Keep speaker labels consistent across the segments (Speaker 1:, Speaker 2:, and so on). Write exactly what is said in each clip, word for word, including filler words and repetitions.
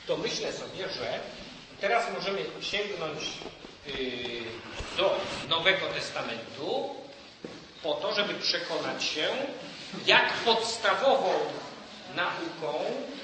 Speaker 1: to myślę sobie, że teraz możemy sięgnąć do Nowego Testamentu po to, żeby przekonać się, jak podstawową nauką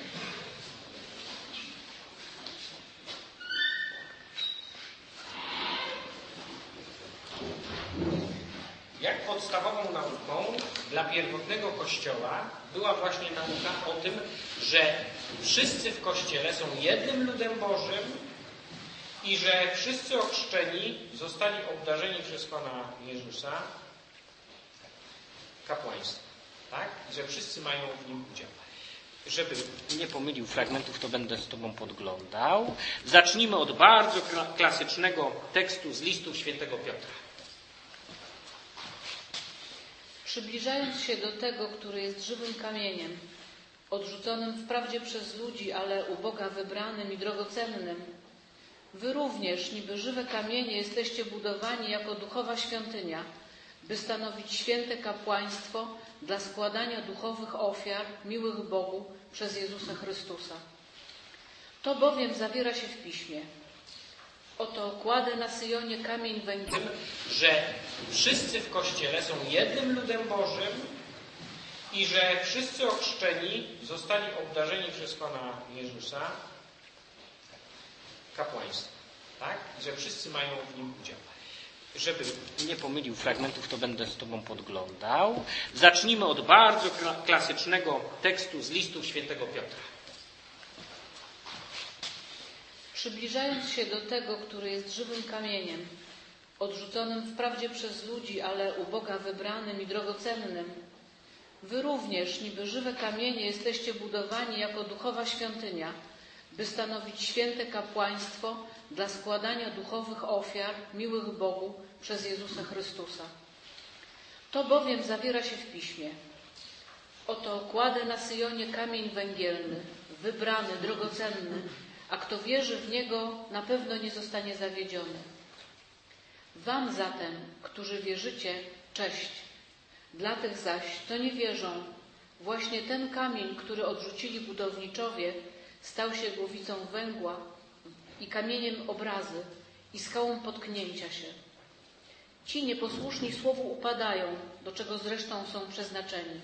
Speaker 1: jak podstawową nauką dla pierwotnego Kościoła była właśnie nauka o tym, że wszyscy w Kościele są jednym ludem Bożym i że wszyscy ochrzczeni zostali obdarzeni przez Pana Jezusa kapłaństwem. Tak? I że wszyscy mają w nim udział. Żeby nie pomylił fragmentów, to będę z Tobą podglądał. Zacznijmy od bardzo klasycznego tekstu z listów świętego Piotra.
Speaker 2: Przybliżając się do tego, który jest żywym kamieniem, odrzuconym wprawdzie przez ludzi, ale u Boga wybranym i drogocennym, wy również, niby żywe kamienie, jesteście budowani jako duchowa świątynia, by stanowić święte kapłaństwo dla składania duchowych ofiar miłych Bogu przez Jezusa Chrystusa. To bowiem zawiera się w Piśmie. Oto kładę na Syjonie kamień węgielny.
Speaker 1: Że wszyscy w Kościele są jednym ludem Bożym i że wszyscy ochrzczeni zostali obdarzeni przez Pana Jezusa kapłaństwem. Tak? I że wszyscy mają w nim udział. Żeby nie pomylił fragmentów, to będę z Tobą podglądał. Zacznijmy od bardzo klasycznego tekstu z listów świętego Piotra.
Speaker 2: Przybliżając się do tego, który jest żywym kamieniem, odrzuconym wprawdzie przez ludzi, ale u Boga wybranym i drogocennym, wy również, niby żywe kamienie, jesteście budowani jako duchowa świątynia, by stanowić święte kapłaństwo dla składania duchowych ofiar miłych Bogu przez Jezusa Chrystusa. To bowiem zawiera się w Piśmie. Oto kładę na Syjonie kamień węgielny, wybrany, drogocenny, a kto wierzy w Niego, na pewno nie zostanie zawiedziony. Wam zatem, którzy wierzycie, cześć. Dla tych zaś, co nie wierzą, właśnie ten kamień, który odrzucili budowniczowie, stał się głowicą węgła i kamieniem obrazy i skałą potknięcia się. Ci nieposłuszni słowu upadają, do czego zresztą są przeznaczeni.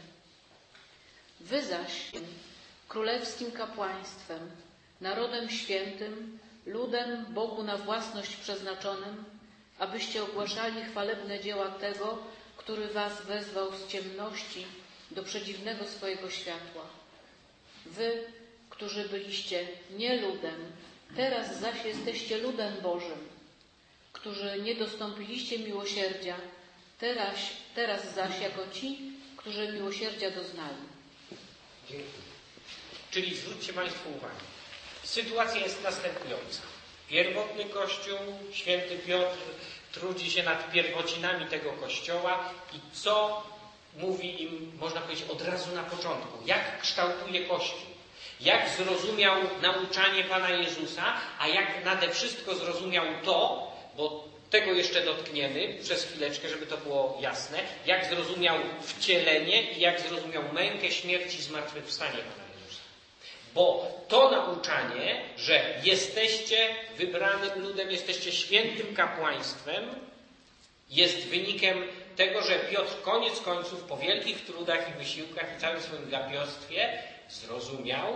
Speaker 2: Wy zaś, królewskim kapłaństwem, narodem świętym, ludem Bogu na własność przeznaczonym, abyście ogłaszali chwalebne dzieła tego, który was wezwał z ciemności do przedziwnego swojego światła. Wy, którzy byliście nie ludem, teraz zaś jesteście ludem Bożym, którzy nie dostąpiliście miłosierdzia, teraz, teraz zaś jako ci, którzy miłosierdzia doznali.
Speaker 1: Dziękuję. Czyli zwróćcie Państwo uwagę. Sytuacja jest następująca. Pierwotny Kościół, święty Piotr trudzi się nad pierwocinami tego Kościoła i co mówi im, można powiedzieć, od razu na początku. Jak kształtuje Kościół. Jak zrozumiał nauczanie Pana Jezusa, a jak nade wszystko zrozumiał to, bo tego jeszcze dotkniemy przez chwileczkę, żeby to było jasne, jak zrozumiał wcielenie i jak zrozumiał mękę, śmierć i zmartwychwstanie Pana Jezusa. Bo to nauczanie, że jesteście wybranym ludem, jesteście świętym kapłaństwem, jest wynikiem tego, że Piotr koniec końców po wielkich trudach i wysiłkach i całym swoim gapiostwie zrozumiał,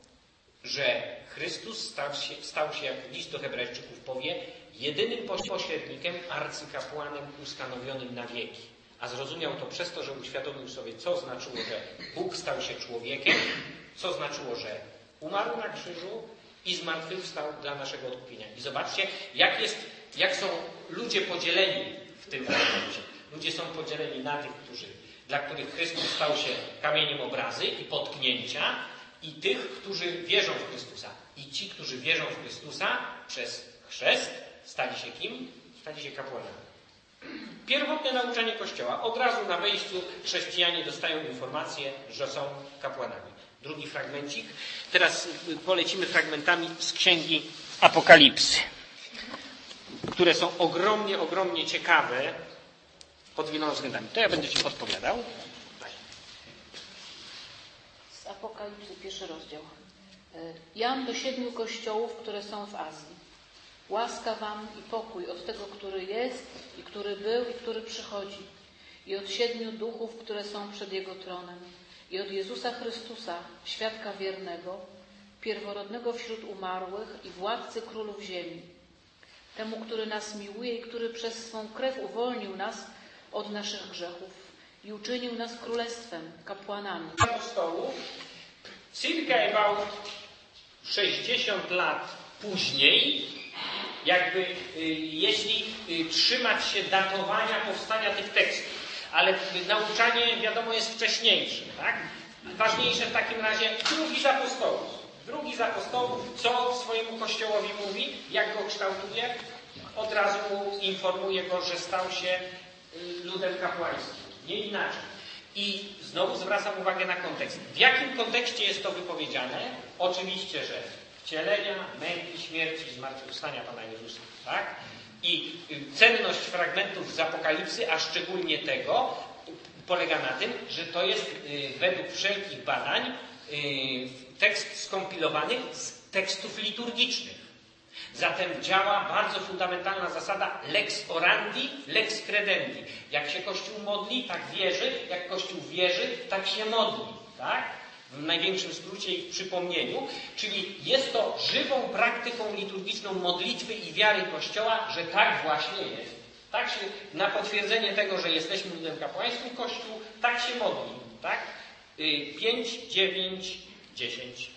Speaker 1: że Chrystus stał się, stał się, jak list do Hebrajczyków powie, jedynym pośrednikiem, arcykapłanem ustanowionym na wieki. A zrozumiał to przez to, że uświadomił sobie, co znaczyło, że Bóg stał się człowiekiem, co znaczyło, że umarł na krzyżu i zmartwychwstał dla naszego odkupienia. I zobaczcie, jak, jest, jak są ludzie podzieleni w tym fragmencie. Ludzie są podzieleni na tych, którzy, dla których Chrystus stał się kamieniem obrazy i potknięcia, i tych, którzy wierzą w Chrystusa. I ci, którzy wierzą w Chrystusa przez chrzest, stali się kim? Stali się kapłanami. Pierwotne nauczanie Kościoła. Od razu na wejściu chrześcijanie dostają informację, że są kapłanami. Drugi fragmencik. Teraz polecimy fragmentami z Księgi Apokalipsy, które są ogromnie, ogromnie ciekawe pod wieloma względami. To ja będę Ci podpowiadał.
Speaker 2: Z Apokalipsy, pierwszy rozdział. Jan do siedmiu kościołów, które są w Azji. Łaska wam i pokój od tego, który jest i który był i który przychodzi, i od siedmiu duchów, które są przed Jego tronem, i od Jezusa Chrystusa, świadka wiernego, pierworodnego wśród umarłych i władcy królów ziemi, temu, który nas miłuje i który przez swą krew uwolnił nas od naszych grzechów i uczynił nas królestwem, kapłanami.
Speaker 1: Apostołów, circa about sześćdziesiąt lat później, jakby y, jeśli y, trzymać się datowania powstania tych tekstów, ale y, nauczanie wiadomo jest wcześniejsze, tak? Ważniejsze w takim razie drugi z apostołów. Drugi z apostołów, co swojemu kościołowi mówi, jak go kształtuje, od razu mu informuje go, że stał się y, ludem kapłańskim. Nie inaczej. I znowu zwracam uwagę na kontekst. W jakim kontekście jest to wypowiedziane? Oczywiście, że wcielenia, męki, śmierci i zmartwychwstania Pana Jezusa. Tak? I cenność fragmentów z Apokalipsy, a szczególnie tego, polega na tym, że to jest według wszelkich badań tekst skompilowany z tekstów liturgicznych. Zatem działa bardzo fundamentalna zasada lex orandi, lex credendi. Jak się Kościół modli, tak wierzy. Jak Kościół wierzy, tak się modli. Tak? W największym skrócie i w przypomnieniu. Czyli jest to żywą praktyką liturgiczną modlitwy i wiary Kościoła, że tak właśnie jest. Tak się, na potwierdzenie tego, że jesteśmy ludem kapłańskim, Kościół tak się modli. Tak? pięć, dziewięć, dziesięć.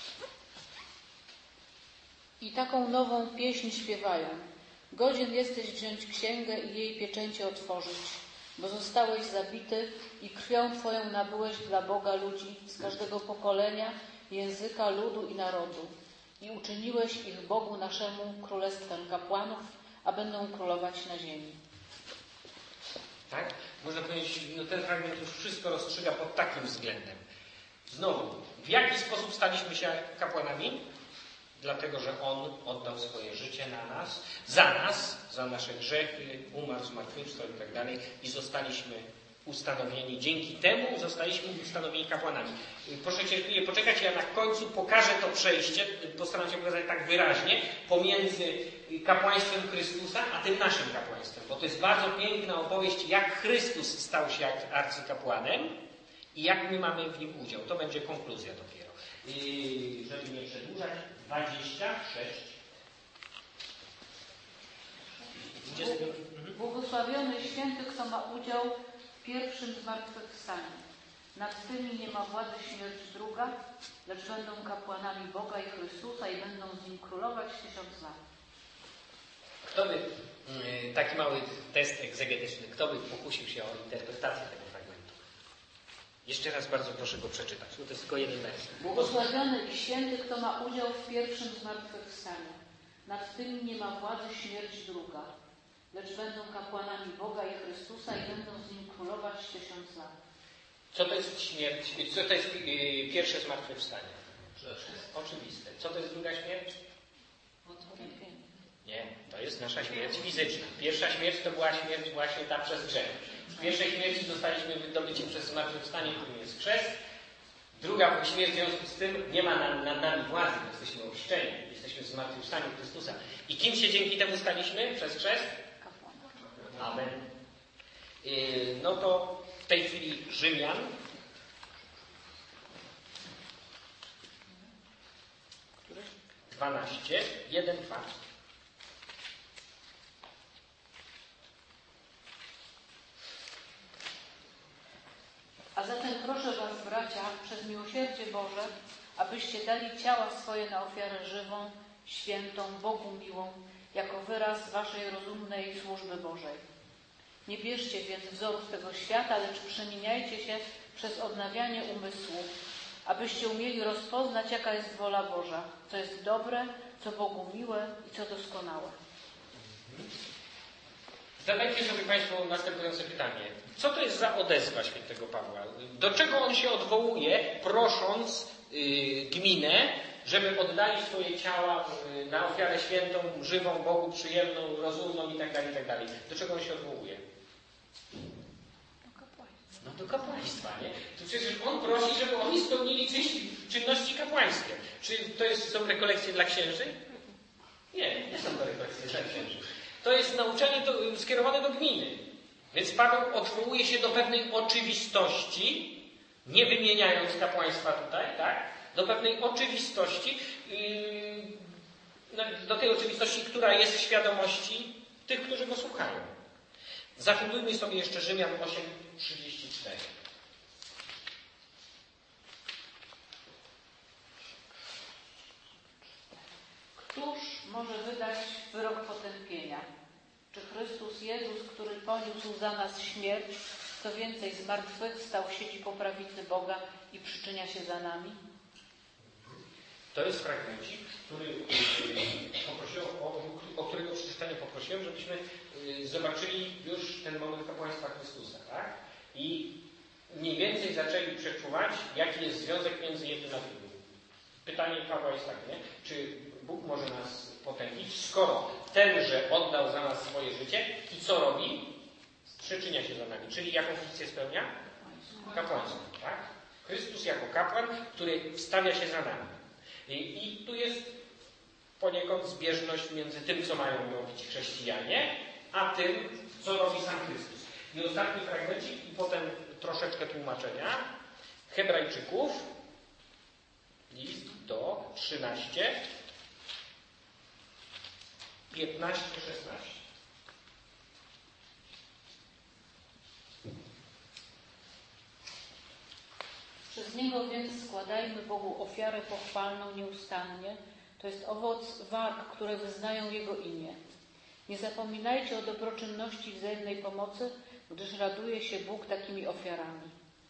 Speaker 2: I taką nową pieśń śpiewają. Godzien jesteś wziąć księgę i jej pieczęcie otworzyć, bo zostałeś zabity i krwią Twoją nabyłeś dla Boga ludzi z każdego pokolenia, języka, ludu i narodu. I uczyniłeś ich Bogu naszemu królestwem kapłanów, a będą królować na ziemi.
Speaker 1: Tak? Można powiedzieć, no ten fragment już wszystko rozstrzyga pod takim względem. Znowu, w jaki sposób staliśmy się kapłanami? Dlatego, że On oddał swoje życie na nas, za nas, za nasze grzechy, umarł, zmartwychwstał i tak dalej i zostaliśmy ustanowieni. Dzięki temu zostaliśmy ustanowieni kapłanami. Proszę cierpliwie poczekać, ja na końcu pokażę to przejście, postaram się pokazać tak wyraźnie, pomiędzy kapłaństwem Chrystusa, a tym naszym kapłaństwem. Bo to jest bardzo piękna opowieść, jak Chrystus stał się arcykapłanem i jak my mamy w nim udział. To będzie konkluzja dopiero. I żeby nie przedłużać, dwadzieścia sześć.
Speaker 2: Błogosławiony święty, kto ma udział w pierwszym zmartwychwstaniu. Nad tymi nie ma władzy śmierć druga, lecz będą kapłanami Boga i Chrystusa i będą z Nim królować tysiąc lat.
Speaker 1: Kto by, taki mały test egzegetyczny, kto by pokusił się o interpretację tego fragmentu? Jeszcze raz bardzo proszę go przeczytać, bo to jest tylko jeden wers.
Speaker 2: Błogosławiony i święty, kto ma udział w pierwszym zmartwychwstaniu. Nad tymi nie ma władzy śmierć druga, lecz będą kapłanami Boga i Chrystusa i będą z Nim królować tysiąc lat.
Speaker 1: Co to jest śmierć? Co to jest yy, pierwsze zmartwychwstanie? Oczywiste. Co to jest druga śmierć? Nie, to jest nasza śmierć fizyczna. Pierwsza śmierć to była śmierć właśnie ta przez grzech. W pierwszej śmierci zostaliśmy wydobyci przez zmartwychwstanie, którym jest chrzest. Druga śmierć w związku z tym nie ma nad, nad nami władzy, jesteśmy oczyszczeni, jesteśmy w zmartwychwstaniu Chrystusa. I kim się dzięki temu staliśmy przez chrzest? Amen. Yy, no to w tej chwili Rzymian. dwanaście, jeden, dwa.
Speaker 2: A zatem proszę Was, bracia, przez miłosierdzie Boże, abyście dali ciała swoje na ofiarę żywą, świętą, Bogu miłą, jako wyraz Waszej rozumnej służby Bożej. Nie bierzcie więc wzorów tego świata, lecz przemieniajcie się przez odnawianie umysłu, abyście umieli rozpoznać, jaka jest wola Boża, co jest dobre, co Bogu miłe i co doskonałe.
Speaker 1: Zadajcie sobie Państwo następujące pytanie. Co to jest za odezwa świętego Pawła? Do czego on się odwołuje, prosząc yy, gminę, żeby oddali swoje ciała yy, na ofiarę świętą, żywą, Bogu przyjemną, rozumną itd., itd. Do czego on się odwołuje? No do kapłaństwa, nie? To przecież on prosi, żeby oni spełnili czynności kapłańskie. Czy to jest, są rekolekcje dla księży? Nie, nie są to rekolekcje dla księży. To jest nauczanie do, skierowane do gminy. Więc Paweł odwołuje się do pewnej oczywistości, nie wymieniając kapłaństwa tutaj, tak? Do pewnej oczywistości, yy, do tej oczywistości, która jest w świadomości tych, którzy go słuchają. Zafundujmy sobie jeszcze Rzymian osiem trzydzieści cztery.
Speaker 2: Któż może wydać wyrok potępienia? Czy Chrystus Jezus, który poniósł za nas śmierć, co więcej zmartwychwstał w sieci po prawicy Boga i przyczynia się za nami?
Speaker 1: To jest fragmencik, który poprosiłem, o, o którego przeczytanie poprosiłem, żebyśmy zobaczyli już ten moment kapłaństwa Chrystusa, tak? I mniej więcej zaczęli przeczuwać, jaki jest związek między jednym a drugim. Pytanie Pawła jest takie, nie? Czy Bóg może nas potępić, skoro tenże oddał za nas swoje życie i co robi? Przyczynia się za nami. Czyli jaką funkcję spełnia? Kapłaństwo, tak? Chrystus jako kapłan, który wstawia się za nami. I, I tu jest poniekąd zbieżność między tym, co mają robić chrześcijanie, a tym, co robi sam Chrystus. I ostatni fragmencik i potem troszeczkę tłumaczenia. Hebrajczyków, list do trzynaście, piętnaście, szesnaście.
Speaker 2: Przez Niego więc składajmy Bogu ofiarę pochwalną nieustannie, to jest owoc warg, które wyznają Jego imię. Nie zapominajcie o dobroczynności i wzajemnej pomocy, gdyż raduje się Bóg takimi ofiarami.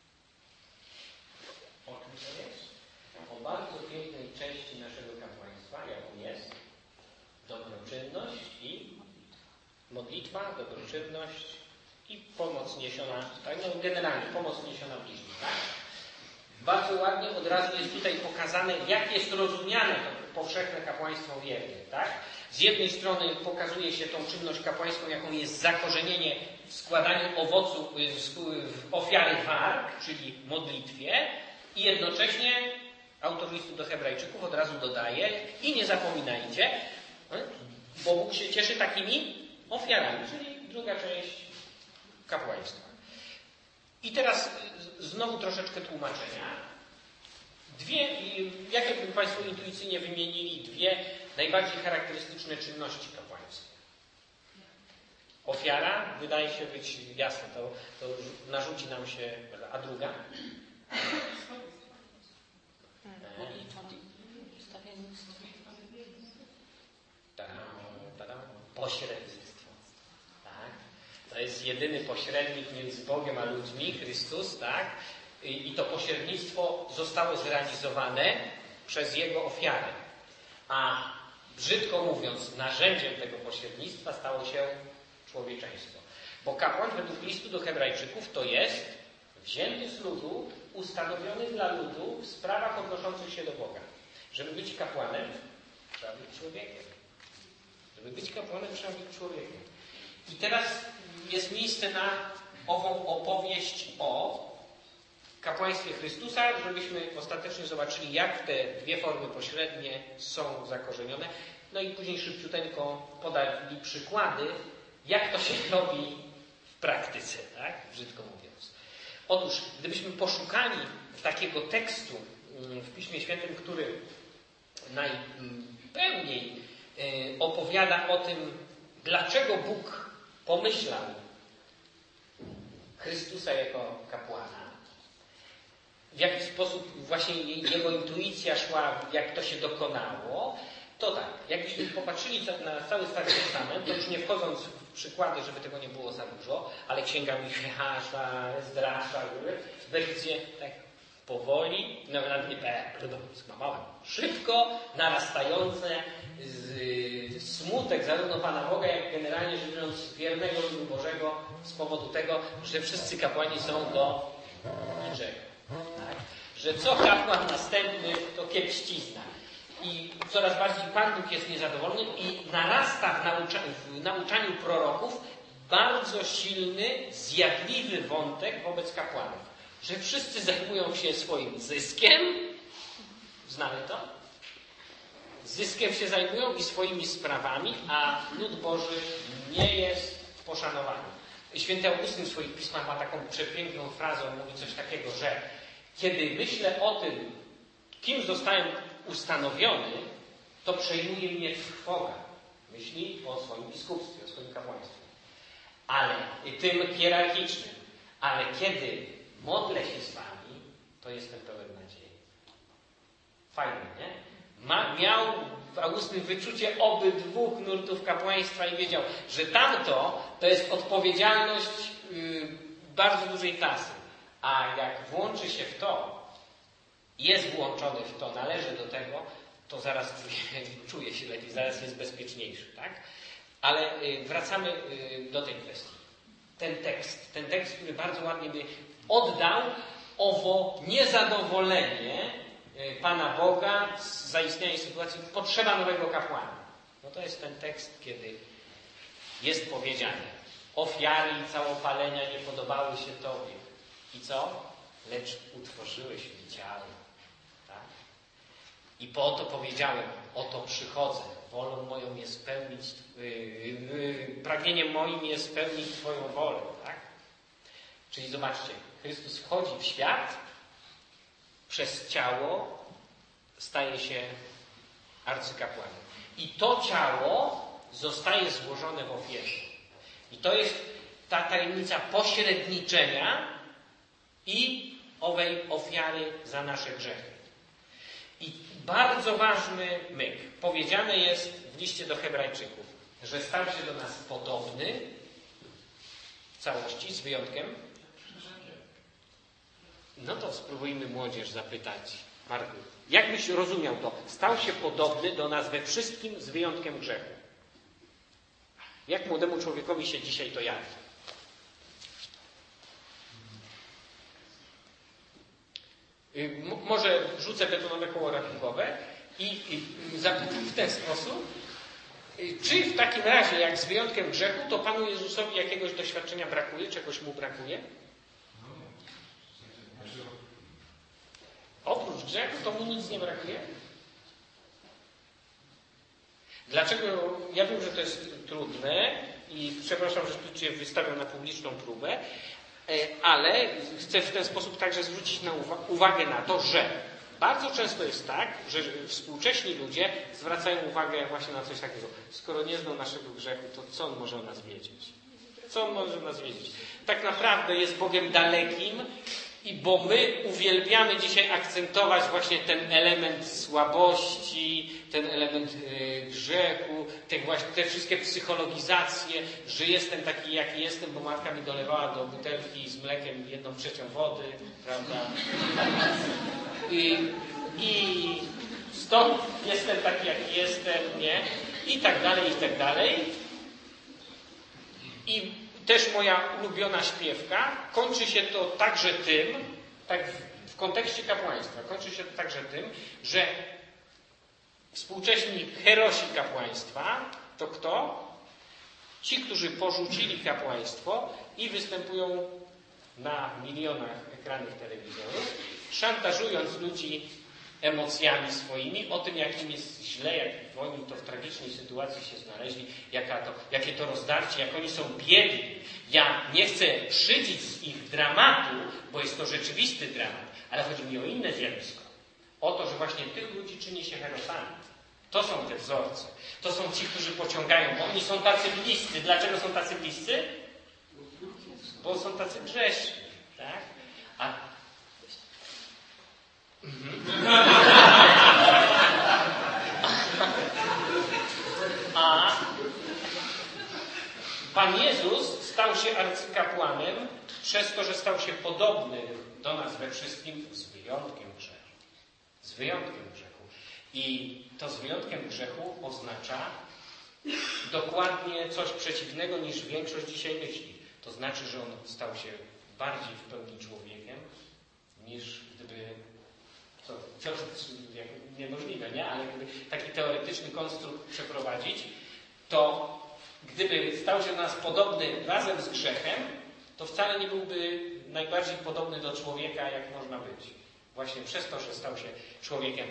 Speaker 1: O czym to jest? O bardzo pięknej części naszego kapłaństwa, jaką jest dobroczynność i modlitwa, dobroczynność i pomoc niesiona, tak? No generalnie pomoc niesiona bliźnim, tak? Bardzo ładnie od razu jest tutaj pokazane, jak jest rozumiane to powszechne kapłaństwo wierne, tak? Z jednej strony pokazuje się tą czynność kapłańską, jaką jest zakorzenienie w składaniu owocu w ofiary warg, czyli modlitwie, i jednocześnie autor listu do Hebrajczyków od razu dodaje i nie zapominajcie, bo Bóg się cieszy takimi ofiarami, czyli druga część kapłaństwa. I teraz znowu troszeczkę tłumaczenia. Dwie, jakie by Państwo intuicyjnie wymienili dwie najbardziej charakterystyczne czynności kapłańskie? Ofiara wydaje się być jasne, to, to narzuci nam się, a druga? Pośrednictwo. Tak? To jest jedyny pośrednik między Bogiem a ludźmi, Chrystus, tak? I, i to pośrednictwo zostało zrealizowane przez Jego ofiarę. A brzydko mówiąc, narzędziem tego pośrednictwa stało się człowieczeństwo. Bo kapłan według listu do Hebrajczyków to jest wzięty z ludu, ustanowiony dla ludu w sprawach odnoszących się do Boga. Żeby być kapłanem, trzeba być człowiekiem. Żeby być kapłanem, trzeba być człowiekiem. I teraz jest miejsce na ową opowieść o kapłaństwie Chrystusa, żebyśmy ostatecznie zobaczyli, jak te dwie formy pośrednie są zakorzenione. No i później szybciuteńko podali przykłady, jak to się robi w praktyce, tak? Brzydko mówiąc. Otóż, gdybyśmy poszukali takiego tekstu w Piśmie Świętym, który najpełniej opowiada o tym, dlaczego Bóg pomyślał Chrystusa jako kapłana, w jaki sposób właśnie jego intuicja szła, jak to się dokonało, to tak, jakbyśmy popatrzyli na cały Stary Testament, to już nie wchodząc w przykłady, żeby tego nie było za dużo, ale Księga Micheasza, Ezdrasza, wersje tak powoli, nawet nie skłamałem, szybko narastające z, smutek zarówno Pana Boga, jak generalnie rzecz biorąc wiernego ludu Bożego z powodu tego, że wszyscy kapłani są do niczego. Tak? Że co kapłan następny, to kiepścizna. I coraz bardziej Pan Bóg jest niezadowolony i narasta w nauczaniu, w nauczaniu proroków bardzo silny, zjadliwy wątek wobec kapłanów, że wszyscy zajmują się swoim zyskiem. Znamy to? Zyskiem się zajmują i swoimi sprawami, a lud Boży nie jest poszanowany. Święty Augustyn w swoich pismach ma taką przepiękną frazę, on mówi coś takiego, że kiedy myślę o tym, kim zostałem ustanowiony, to przejmuje mnie trwoga. Myśli o swoim biskupstwie, o swoim kapłaństwie. Ale tym hierarchicznym. Ale kiedy modlę się z wami, to jestem pełen nadziei. Fajnie, nie? Ma, miał Augustyn wyczucie obydwu nurtów kapłaństwa i wiedział, że tamto to jest odpowiedzialność yy, bardzo dużej klasy. A jak włączy się w to, jest włączony w to, należy do tego, to zaraz czuje, czuje się lepiej, zaraz jest bezpieczniejszy, tak? Ale yy, wracamy yy, do tej kwestii. Ten tekst, ten tekst, który bardzo ładnie by oddał owo niezadowolenie Pana Boga z zaistniałej sytuacji, potrzeba nowego kapłana. No to jest ten tekst, kiedy jest powiedziane: ofiary i całopalenia nie podobały się Tobie. I co? Lecz utworzyłeś mi ciało. Tak? I po to powiedziałem: oto przychodzę. Wolą moją jest spełnić, yy, yy, pragnieniem moim jest spełnić Twoją wolę. Tak? Czyli zobaczcie, Chrystus wchodzi w świat, przez ciało staje się arcykapłanem. I to ciało zostaje złożone w ofierze. I to jest ta tajemnica pośredniczenia i owej ofiary za nasze grzechy. I bardzo ważny myk. Powiedziane jest w liście do Hebrajczyków, że stał się do nas podobny w całości, z wyjątkiem. No to spróbujmy młodzież zapytać. Marku, jak byś rozumiał to? Stał się podobny do nas we wszystkim z wyjątkiem grzechu. Jak młodemu człowiekowi się dzisiaj to jawi? M- może rzucę betonowe koło ratunkowe i, i zapytam w ten sposób, czy w takim razie, jak z wyjątkiem grzechu, to Panu Jezusowi jakiegoś doświadczenia brakuje, czegoś Mu brakuje? Oprócz grzechu to Mu nic nie brakuje? Dlaczego? Ja wiem, że to jest trudne i przepraszam, że tu Cię wystawiam na publiczną próbę, ale chcę w ten sposób także zwrócić na uwa- uwagę na to, że bardzo często jest tak, że współcześni ludzie zwracają uwagę właśnie na coś takiego. Skoro nie znał naszego grzechu, to co On może o nas wiedzieć? Co On może o nas wiedzieć? Tak naprawdę jest Bogiem dalekim i bo my uwielbiamy dzisiaj akcentować właśnie ten element słabości, ten element y, grzechu, te, właśnie, te wszystkie psychologizacje, że jestem taki, jaki jestem, bo matka mi dolewała do butelki z mlekiem jedną trzecią wody, prawda? I, i stąd jestem taki, jaki jestem, nie? I tak dalej, i tak dalej. I też moja ulubiona śpiewka, kończy się to także tym, tak w, w kontekście kapłaństwa, kończy się to także tym, że współcześni herosi kapłaństwa to kto? Ci, którzy porzucili kapłaństwo i występują na milionach ekranów telewizyjnych, szantażując ludzi emocjami swoimi, o tym, jak im jest źle, jak oni to w tragicznej sytuacji się znaleźli, jaka to, jakie to rozdarcie, jak oni są biedni. Ja nie chcę szydzić z ich dramatu, bo jest to rzeczywisty dramat, ale chodzi mi o inne zjawisko. O to, że właśnie tych ludzi czyni się herosami. To są te wzorce. To są ci, którzy pociągają, bo oni są tacy bliscy. Dlaczego są tacy bliscy? Bo są tacy grzeszni. Tak? A A Pan Jezus stał się arcykapłanem przez to, że stał się podobny do nas we wszystkim z wyjątkiem grzechu. Z wyjątkiem grzechu. I to z wyjątkiem grzechu oznacza dokładnie coś przeciwnego niż większość dzisiaj myśli. To znaczy, że on stał się bardziej w pełni człowiekiem niż gdyby Co, co, niemożliwe, nie? Ale gdyby taki teoretyczny konstrukt przeprowadzić, to gdyby stał się do nas podobny razem z grzechem, to wcale nie byłby najbardziej podobny do człowieka, jak można być. Właśnie przez to, że stał się człowiekiem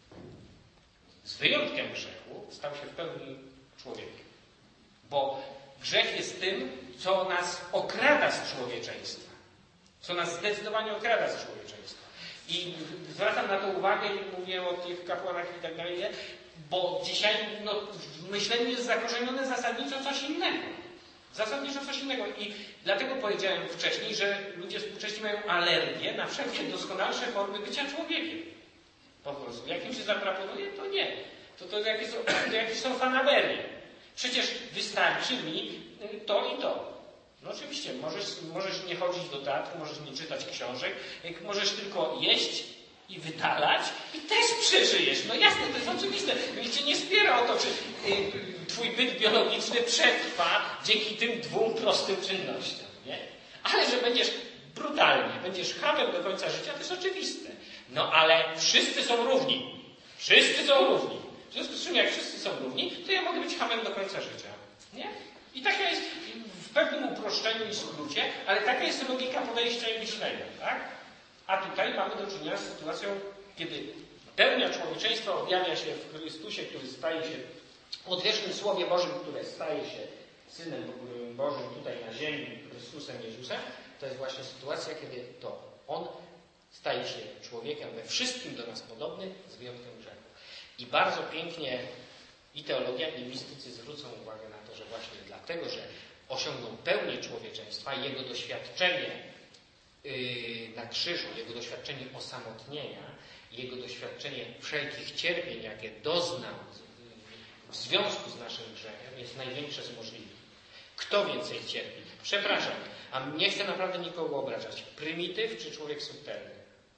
Speaker 1: z wyjątkiem grzechu, stał się w pełni człowiekiem. Bo grzech jest tym, co nas okrada z człowieczeństwa. Co nas zdecydowanie okrada z człowieczeństwa. I zwracam na to uwagę i mówię o tych kapłanach i tak dalej, bo dzisiaj no, w myśleniu jest zakorzenione zasadniczo coś innego. Zasadniczo coś innego. I dlatego powiedziałem wcześniej, że ludzie współcześni mają alergię na wszelkie doskonalsze formy bycia człowiekiem. Po prostu. Jak im się zaproponuje, to nie. To, to, jakieś, są, to jakieś są fanaberie. Przecież wystarczy mi to i to. No oczywiście, możesz, możesz nie chodzić do teatru, możesz nie czytać książek, możesz tylko jeść i wydalać i też przeżyjesz. No jasne, to jest oczywiste. Nikt cię nie wspiera o to, czy y, twój byt biologiczny przetrwa dzięki tym dwóm prostym czynnościom, nie? Ale że będziesz brutalnie, będziesz chamem do końca życia, to jest oczywiste. No ale wszyscy są równi. Wszyscy są równi. W związku z czym, jak wszyscy są równi, to ja mogę być hamem do końca życia. Nie? I taka jest w pewnym uproszczeniu i skrócie, ale taka jest logika podejścia i myślenia, tak? A tutaj mamy do czynienia z sytuacją, kiedy pełnia człowieczeństwa objawia się w Chrystusie, który staje się odwiecznym Słowie Bożym, które staje się Synem Bożym tutaj na ziemi, Chrystusem Jezusem. To jest właśnie sytuacja, kiedy to On staje się człowiekiem we wszystkim do nas podobny, z wyjątkiem grzechu. I bardzo pięknie i teologia, i mistycy zwrócą uwagę na to, że właśnie dlatego, że osiągnął pełnię człowieczeństwa, jego doświadczenie yy, na krzyżu, jego doświadczenie osamotnienia, jego doświadczenie wszelkich cierpień, jakie doznał w związku z naszym grzechem, jest największe z możliwych. Kto więcej cierpi? Przepraszam, a nie chcę naprawdę nikogo obrażać. Prymityw czy człowiek subtelny?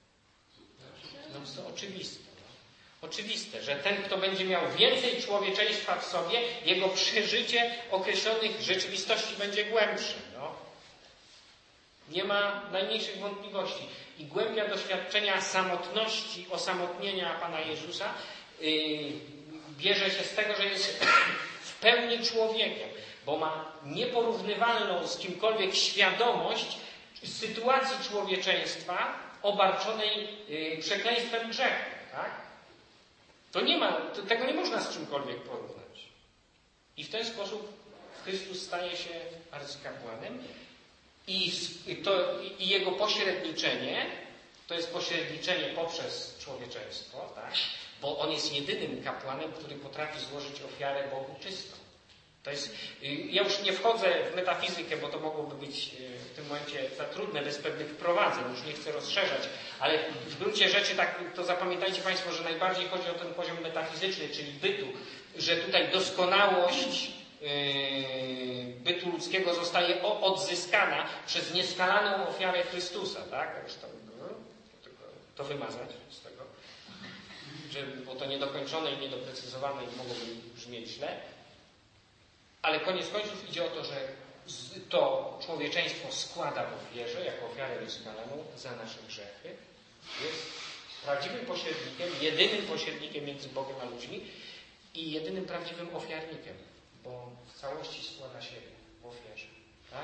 Speaker 1: No to oczywiste. No. Oczywiste, że ten, kto będzie miał więcej człowieczeństwa w sobie, jego przeżycie określonych rzeczywistości będzie głębsze. No. Nie ma najmniejszych wątpliwości. I głębia doświadczenia samotności, osamotnienia Pana Jezusa yy, bierze się z tego, że jest w pełni człowiekiem, bo ma nieporównywalną z kimkolwiek świadomość sytuacji człowieczeństwa obarczonej yy, przekleństwem grzechu. Tak? To nie ma, to, tego nie można z czymkolwiek porównać. I w ten sposób Chrystus staje się arcykapłanem i, i, to, i jego pośredniczenie to jest pośredniczenie poprzez człowieczeństwo, tak? Bo on jest jedynym kapłanem, który potrafi złożyć ofiarę Bogu czystą. To jest, ja już nie wchodzę w metafizykę, bo to mogłoby być w tym momencie za trudne, bez pewnych wprowadzeń, już nie chcę rozszerzać, ale w gruncie rzeczy tak, to zapamiętajcie Państwo, że najbardziej chodzi o ten poziom metafizyczny, czyli bytu, że tutaj doskonałość yy, bytu ludzkiego zostaje odzyskana przez nieskalaną ofiarę Chrystusa, tak? Także to, to wymazać z tego, że było to niedokończone i niedoprecyzowane i mogłoby brzmieć źle. Ale koniec końców idzie o to, że to człowieczeństwo składa w ofierze, jako ofiarę nieskalaną za nasze grzechy. Jest prawdziwym pośrednikiem, jedynym pośrednikiem między Bogiem a ludźmi i jedynym prawdziwym ofiarnikiem, bo w całości składa się w ofierze. Tak?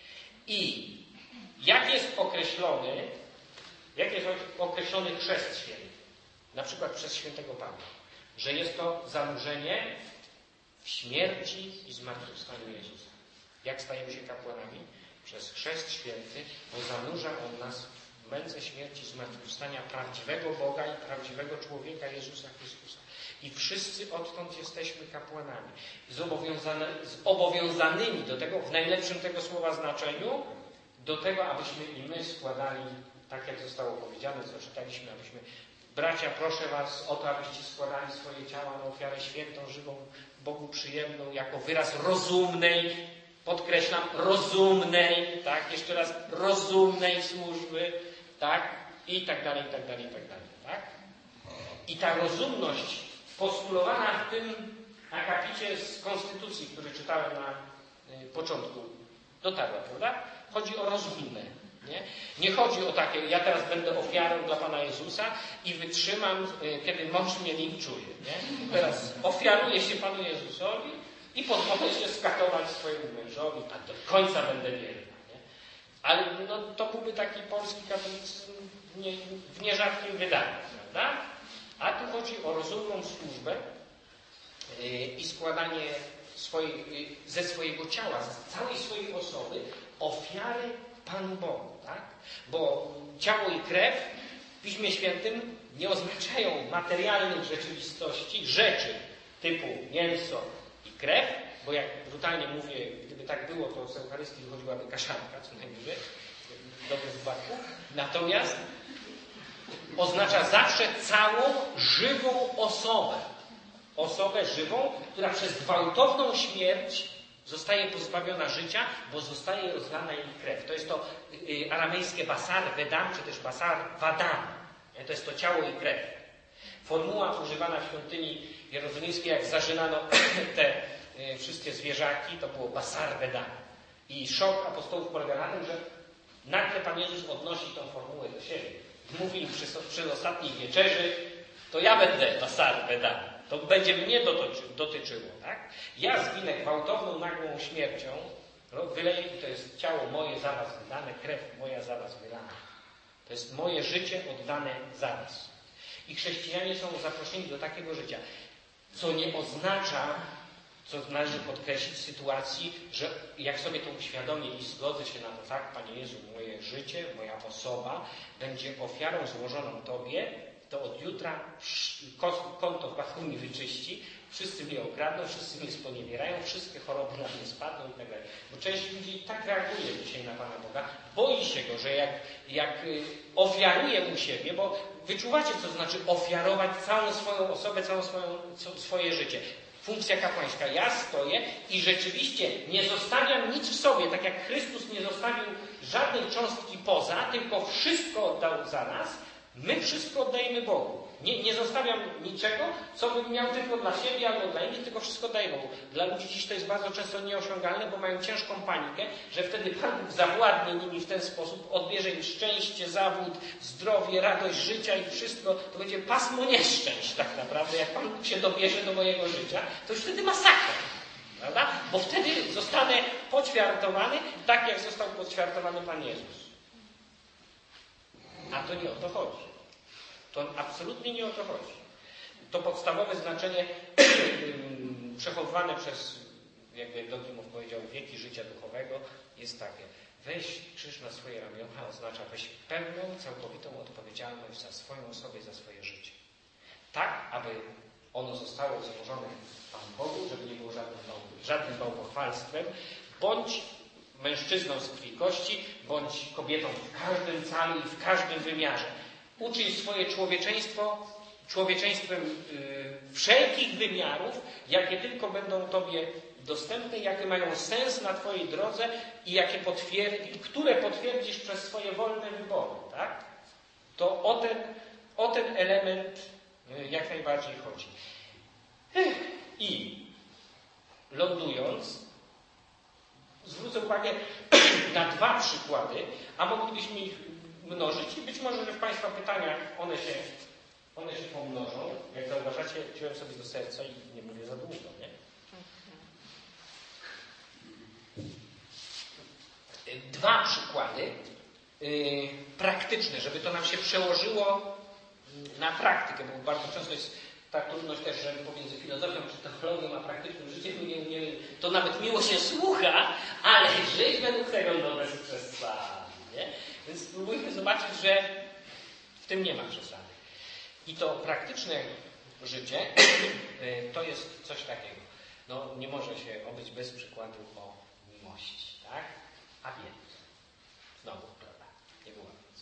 Speaker 1: I jak jest określony, jak jest określony chrzest święty? Na przykład przez świętego Pawła, że jest to zanurzenie w śmierci i zmartwychwstaniu Jezusa. Jak stajemy się kapłanami? Przez chrzest święty, bo zanurza On nas w męce śmierci i zmartwychwstania prawdziwego Boga i prawdziwego człowieka Jezusa Chrystusa. I wszyscy odtąd jesteśmy kapłanami. Zobowiązane, zobowiązanymi do tego, w najlepszym tego słowa znaczeniu, do tego, abyśmy i my składali, tak jak zostało powiedziane, co czytaliśmy, abyśmy bracia, proszę was o to, abyście składali swoje ciała na ofiarę świętą, żywą, Bogu przyjemną, jako wyraz rozumnej, podkreślam, rozumnej, tak, jeszcze raz, rozumnej służby, tak, i tak dalej, i tak dalej, i tak dalej, tak. I ta rozumność postulowana w tym akapicie z Konstytucji, który czytałem na y, początku, dotarła, prawda? Chodzi o rozumne. Nie? Nie chodzi o takie, ja teraz będę ofiarą dla Pana Jezusa i wytrzymam, kiedy mąż mnie linczuje. Nie? Teraz ofiaruję się Panu Jezusowi I pozwolę się skatować swojemu mężowi, a do końca będę wierna. Nie? Ale no, to byłby taki polski katolicyzm nie, w nierzadkim wydaniu, prawda? A tu chodzi o rozumną służbę yy, i składanie swojej, yy, ze swojego ciała, z całej swojej osoby ofiary Panu Bogu. Tak? Bo ciało i krew w Piśmie Świętym nie oznaczają materialnych rzeczywistości, rzeczy typu mięso i krew, bo jak brutalnie mówię, gdyby tak było, to z Eucharystii wychodziłaby kaszanka, co najwyżej, w dobrym wypadku. Natomiast oznacza zawsze całą żywą osobę. Osobę żywą, która przez gwałtowną śmierć zostaje pozbawiona życia, bo zostaje rozlana jej krew. To jest to y, aramejskie basar vedam, czy też basar vadam. To jest to ciało i krew. Formuła używana w świątyni jerozolimskiej, jak zażynano te y, wszystkie zwierzaki, to było basar vedam. I szok apostołów polega na tym, że nagle Pan Jezus odnosi tą formułę do siebie. Mówi im przy, przy ostatniej wieczerzy, to ja będę basar vedam. To będzie mnie dotyczy, dotyczyło, tak? Ja zginę gwałtowną, nagłą śmiercią, wyleję i to jest ciało moje za was wydane, krew moja za was wylana. To jest moje życie oddane za was. I chrześcijanie są zaproszeni do takiego życia, co nie oznacza, co należy podkreślić w sytuacji, że jak sobie to uświadomię i zgodzę się na to, tak, Panie Jezu, moje życie, moja osoba będzie ofiarą złożoną Tobie, to od jutra konto w banku mi wyczyści, wszyscy mnie okradną, wszyscy mnie sponiewierają, wszystkie choroby na mnie spadną i tak dalej. Bo część ludzi tak reaguje dzisiaj na Pana Boga, boi się Go, że jak, jak ofiaruje Mu siebie, bo wyczuwacie, co znaczy ofiarować całą swoją osobę, całe swoje życie. Funkcja kapłańska. Ja stoję i rzeczywiście nie zostawiam nic w sobie, tak jak Chrystus nie zostawił żadnej cząstki poza, tylko wszystko oddał za nas. My wszystko oddajemy Bogu. Nie, nie zostawiam niczego, co bym miał tylko dla siebie albo dla innych, tylko wszystko oddaję Bogu. Dla ludzi dziś to jest bardzo często nieosiągalne, bo mają ciężką panikę, że wtedy Pan Bóg zawładnie nimi w ten sposób, odbierze im szczęście, zawód, zdrowie, radość życia i wszystko. To będzie pasmo nieszczęść tak naprawdę. Jak Pan Bóg się dobierze do mojego życia, to już wtedy masakra. Prawda? Bo wtedy zostanę poćwiartowany, tak jak został poćwiartowany Pan Jezus. A to nie o to chodzi. To absolutnie nie o to chodzi. To podstawowe znaczenie przechowywane przez, jakby Dokimow powiedział, wieki życia duchowego jest takie. Weź krzyż na swoje ramiona oznacza weź pełną, całkowitą odpowiedzialność za swoją osobę, za swoje życie. Tak, aby ono zostało złożone Panu Bogu, żeby nie było żadnym, żadnym bałwochwalstwem, bądź mężczyzną z krwi kości, bądź kobietą w każdym calu i w każdym wymiarze. Uczyń swoje człowieczeństwo człowieczeństwem yy, wszelkich wymiarów, jakie tylko będą Tobie dostępne, jakie mają sens na Twojej drodze i jakie potwierdzi, które potwierdzisz przez swoje wolne wybory. Tak? To o ten, o ten element yy, jak najbardziej chodzi. I lądując, zwrócę uwagę na dwa przykłady, a moglibyśmy ich mnożyć i być może, że w Państwa pytaniach one się, one się pomnożą. Jak zauważacie, wziąłem sobie do serca i nie mówię za długo, nie? Dwa przykłady yy, praktyczne, żeby to nam się przełożyło na praktykę, bo bardzo często jest ta trudność też, że pomiędzy filozofią czy teologią a praktycznym życiem nie, nie, to nawet miło się słucha, ale żyć według tego no bez przesady. Nie? Więc spróbujmy zobaczyć, że w tym nie ma przesady. I to praktyczne życie to jest coś takiego. No, nie może się obyć bez przykładu o miłości. Tak? A więc, znowu, prawda, nie było nic.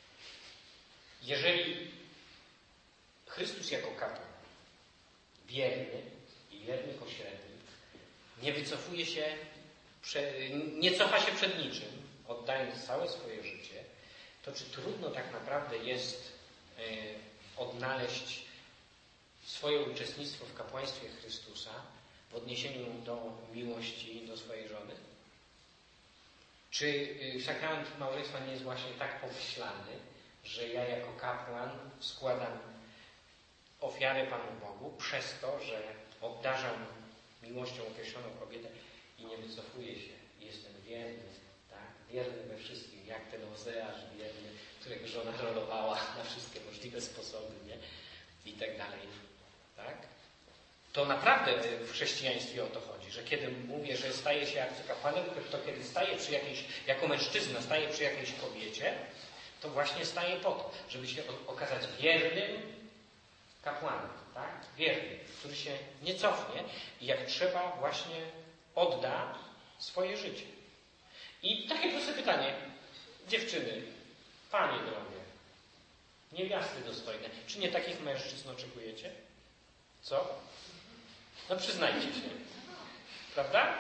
Speaker 1: Jeżeli Chrystus jako kapłan, wierny i wierny pośrednik, nie wycofuje się, nie cofa się przed niczym, oddając całe swoje życie, to czy trudno tak naprawdę jest y, odnaleźć swoje uczestnictwo w kapłaństwie Chrystusa w odniesieniu do miłości do swojej żony? Czy y, sakrament małżeństwa nie jest właśnie tak pomyślany, że ja jako kapłan składam ofiarę Panu Bogu przez to, że obdarzam miłością określoną kobietę i nie wycofuje się. Jestem wierny, tak? Wierny we wszystkim, jak ten Ozeasz wierny, którego żona rolowała na wszystkie możliwe sposoby, nie? I tak dalej, tak? To naprawdę w chrześcijaństwie o to chodzi, że kiedy mówię, że staje się arcykapłanem, to kiedy staje przy jakiejś, jako mężczyzna staje przy jakiejś kobiecie, to właśnie staje po to, żeby się okazać wiernym kapłanem, tak? Wiernym, który się nie cofnie i jak trzeba właśnie odda swoje życie. I takie proste pytanie, dziewczyny, panie drogie, niewiasty dostojne, czy nie takich mężczyzn oczekujecie? Co? No przyznajcie się. Prawda?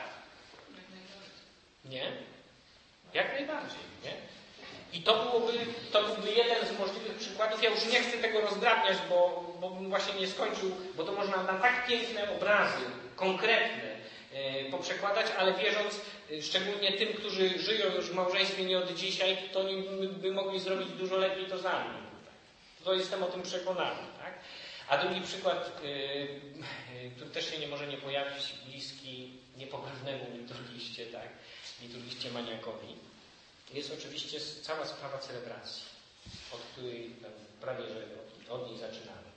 Speaker 1: Nie? Jak najbardziej, nie? I to byłoby, to byłby jeden z możliwych przykładów. Ja już nie chcę tego rozdrabniać, bo, bo bym właśnie nie skończył, bo to można na tak piękne obrazy, konkretne yy, poprzekładać, ale wierząc, yy, szczególnie tym, którzy żyją już w małżeństwie nie od dzisiaj, to oni by, by mogli zrobić dużo lepiej to za mnie. To jestem o tym przekonany, tak? A drugi przykład, yy, który też się nie może nie pojawić, bliski niepokornemu liturgiście, tak? Liturgiście maniakowi, jest oczywiście cała sprawa celebracji, od której prawie że od, od niej zaczynamy.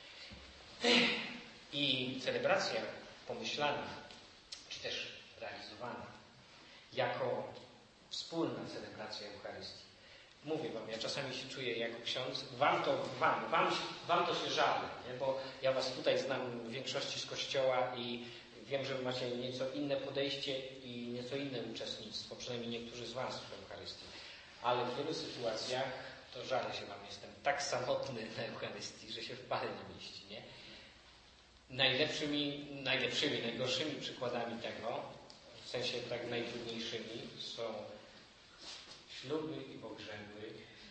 Speaker 1: I celebracja pomyślana, czy też realizowana jako wspólna celebracja Eucharystii. Mówię wam, ja czasami się czuję jako ksiądz, wam to, wam, wam, wam to się żal, nie? Bo ja was tutaj znam w większości z Kościoła i wiem, że wy macie nieco inne podejście i nieco inne uczestnictwo, przynajmniej niektórzy z was w Eucharystii. Ale w wielu sytuacjach to żalę się wam, jestem tak samotny na Eucharystii, że się w parę nie mieści, nie? Najlepszymi, najlepszymi, najgorszymi przykładami tego, w sensie tak najtrudniejszymi, są śluby i pogrzeby,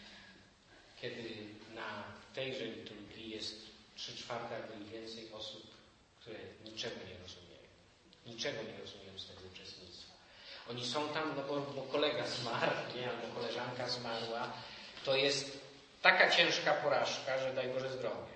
Speaker 1: kiedy na tejże liturgii jest trzy czwarte albo i więcej osób, które niczego nie rozumieją. Niczego nie rozumieją z tego uczestnictwa. Oni są tam, no bo, bo kolega zmarł, nie, albo koleżanka zmarła. To jest taka ciężka porażka, że daj Boże zdrowie.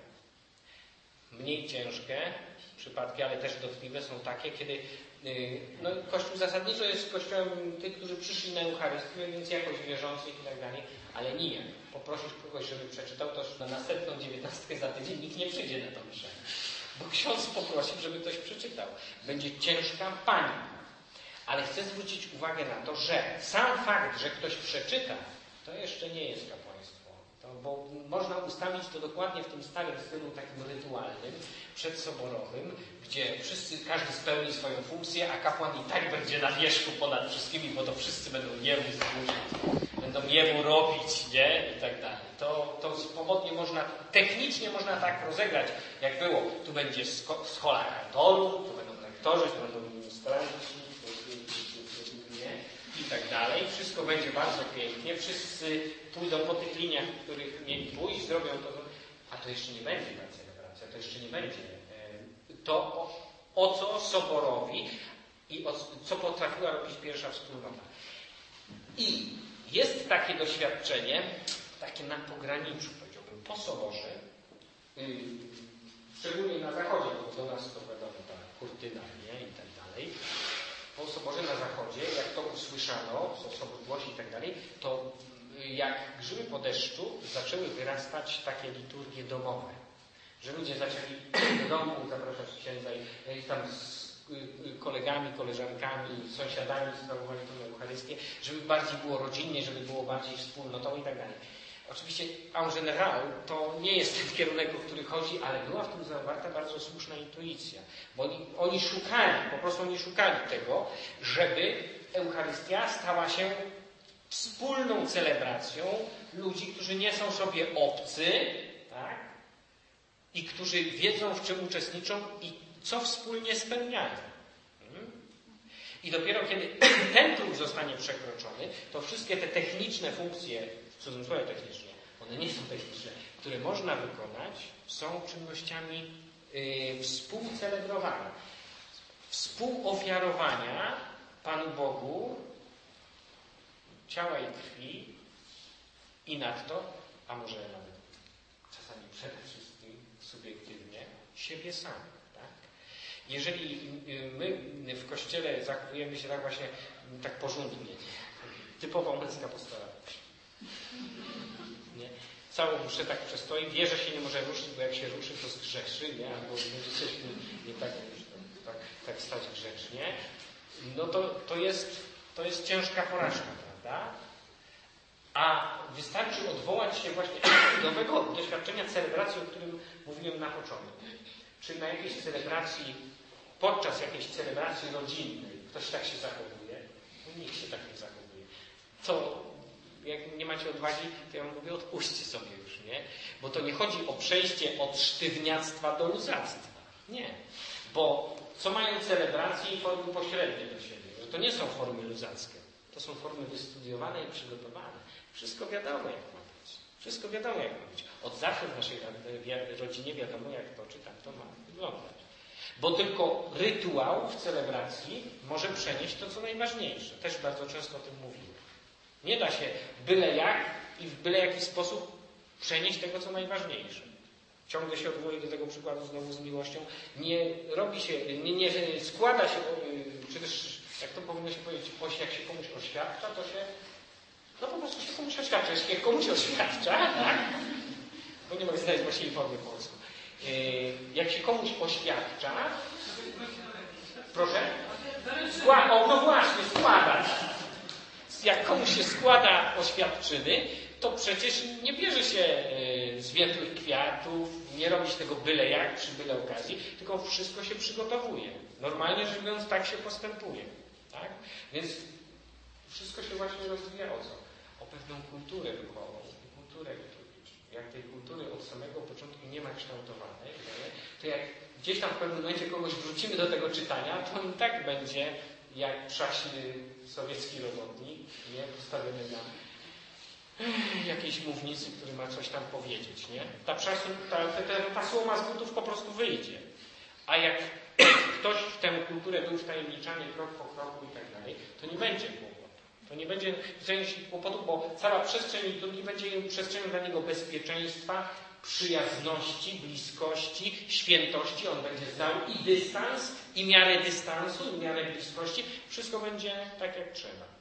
Speaker 1: Mniej ciężkie przypadki, ale też dotkliwe są takie, kiedy no, Kościół zasadniczo jest kościołem tych, którzy przyszli na Eucharystię, więc jakoś wierzących i tak dalej, ale nijak. Poprosisz kogoś, żeby przeczytał, to już na następną dziewiętnastkę za tydzień nikt nie przyjdzie na to mszę. Bo ksiądz poprosił, żeby ktoś przeczytał. Będzie ciężka panika. Ale chcę zwrócić uwagę na to, że sam fakt, że ktoś przeczyta, to jeszcze nie jest kapłaństwo. To, bo można ustawić to dokładnie w tym starym stylu takim rytualnym, przedsoborowym, gdzie wszyscy, każdy spełni swoją funkcję, a kapłan i tak będzie na wierzchu ponad wszystkimi, bo to wszyscy będą jemu służyć, będą jemu robić, nie? I tak dalej. To, to swobodnie można, technicznie można tak rozegrać, jak było. Tu będzie schola kantorów, tu będą lektorzy, tu będą ministranci, nie? I tak dalej. Wszystko będzie bardzo pięknie. Wszyscy pójdą po tych liniach, w których mieli pójść, zrobią to. A to jeszcze nie będzie ta celebracja, to jeszcze nie będzie to, o, o co Soborowi i o, co potrafiła robić pierwsza wspólnota. I jest takie doświadczenie, takie na pograniczu, powiedziałbym, po Soborze, yy, szczególnie na zachodzie, bo do nas to wiadomo, ta kurtyna, nie? I tak dalej. Po Soborze na zachodzie, jak to usłyszano, co Sobór głosi i tak dalej, to jak grzyby po deszczu zaczęły wyrastać takie liturgie domowe. Że ludzie zaczęli do domu zapraszać księdza i, i tam z kolegami, koleżankami, sąsiadami sprawowali tę Eucharystię, żeby bardziej było rodzinnie, żeby było bardziej wspólnotowo i tak dalej. Oczywiście en general to nie jest ten kierunek, o który chodzi, ale była w tym zawarta bardzo słuszna intuicja. Bo oni, oni szukali, po prostu oni szukali tego, żeby Eucharystia stała się wspólną celebracją ludzi, którzy nie są sobie obcy, tak? I którzy wiedzą, w czym uczestniczą i co wspólnie spełniają. Hmm? I dopiero kiedy ten próg zostanie przekroczony, to wszystkie te techniczne funkcje, w cudzysłowie technicznie, one nie są techniczne, które można wykonać, są czynnościami yy, współcelebrowania, współofiarowania Panu Bogu ciała i krwi i nadto, a może nawet czasami przede wszystkim subiektywnie, siebie samych. Tak? Jeżeli my w Kościele zachowujemy się tak właśnie, tak porządnie, typowo męska postawa, nie? Całą mszę tak przestoi, wie, że się nie może ruszyć, bo jak się ruszy, to zgrzeszy, nie? Albo będzie coś nie tak, tak, tak stać grzecznie, no to, to, jest, to jest ciężka porażka, prawda? A wystarczy odwołać się właśnie do nowego doświadczenia celebracji, o którym mówiłem na początku. Czy na jakiejś celebracji, podczas jakiejś celebracji rodzinnej ktoś tak się zachowuje? No, nikt się tak nie zachowuje. To jak nie macie odwagi, to ja wam mówię, odpuśćcie sobie już, nie? Bo to nie chodzi o przejście od sztywniactwa do luzactwa. Nie. Bo co mają celebracje i formy pośrednie do siebie? Że to nie są formy luzackie. To są formy wystudiowane i przygotowane. Wszystko wiadomo, jak ma być. Wszystko wiadomo, jak ma być. Od zawsze w naszej rodzinie wiadomo, jak to czy tak to ma wyglądać. Bo tylko rytuał w celebracji może przenieść to, co najważniejsze. Też bardzo często o tym mówiłem. Nie da się byle jak i w byle jaki sposób przenieść tego, co najważniejsze. Ciągle się odwołuję do tego przykładu znowu z miłością. Nie robi się, nie, nie składa się, czy też, jak to powinno się powiedzieć, jak się komuś oświadcza, to się, no po prostu się komuś oświadcza. Jeśli jak komuś oświadcza, tak? Bo nie mogę znaleźć właściwej formy polsku. Jak się komuś oświadcza, proszę? Składa, o, no właśnie, składać. Jak komuś się składa oświadczyny, to przecież nie bierze się z wietrych kwiatów, nie robi się tego byle jak, przy byle okazji, tylko wszystko się przygotowuje. Normalnie rzecz biorąc, tak się postępuje. Tak? Więc wszystko się właśnie rozwija o co? O pewną kulturę duchową, kulturę liturgiczną. Jak tej kultury od samego początku nie ma kształtowanej, to jak gdzieś tam w pewnym momencie kogoś wrócimy do tego czytania, to on tak będzie jak przaśny sowiecki robotnik, nie? Postawiony na jakiejś mównicy, który ma coś tam powiedzieć, nie? Ta, przaśń, ta, ta, ta słoma z butów po prostu wyjdzie. A jak ktoś w tę kulturę był wtajemniczany krok po kroku i tak dalej, to nie będzie kłopotu. To nie będzie kłopotu, bo cała przestrzeń liturgii będzie przestrzenią dla niego bezpieczeństwa, przyjazności, bliskości, świętości. On będzie znał i dystans, i miarę dystansu, i miarę bliskości. Wszystko będzie tak, jak trzeba.